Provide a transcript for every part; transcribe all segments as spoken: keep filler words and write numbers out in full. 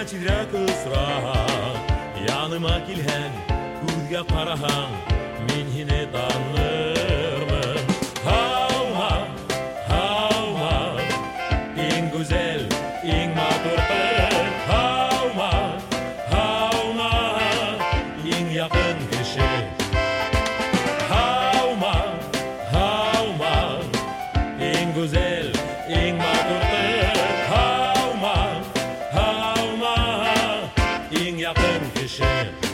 тирәк ысрак, яныма килһәң, күзгә караһаң, мин һине танырмын. Һаума, һаума, иң гүзәл, иң матур кыз. Һаума, һаума, иң якын кеше. Һаума, һаума, иң гүзәл, иң матур кыз. Һаума, һаума, иң якын кеше.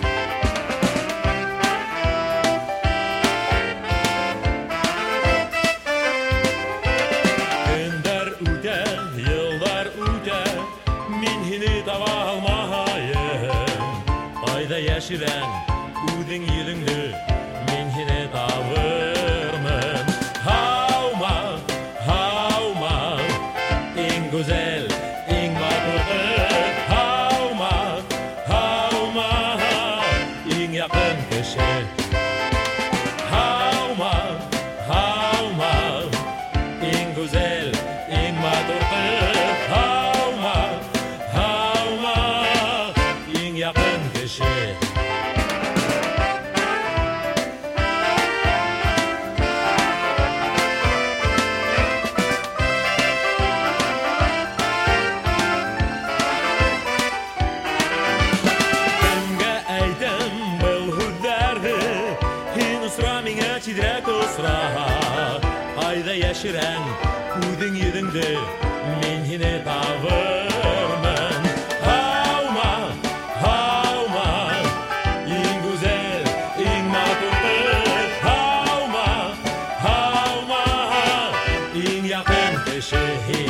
Көндәр үтә, йылдар үтә, мин һине таба алмаһайым. Кайда яшерәң, үҙең йөҙөңдө, мин һине табырмын. Һаума, һаума, иң гүзәл, иң матур кыз. Һаума, һаума, иң якын кеше. Һаума, һаума, иң гүзәл, иң матур кыз. Һаума, һаума, иң якын кеше. Кемгә әйтәм был һүҙҙәрҙе, һин осра миңә тиҙерәк осра. Ҡайҙа йәшерәң, үҙең йөҙөңдө, мин һине табырмын. Һаума, һаума, иң гүзәл, иң матур кыз. Һаума, һаума, иң якын кеше.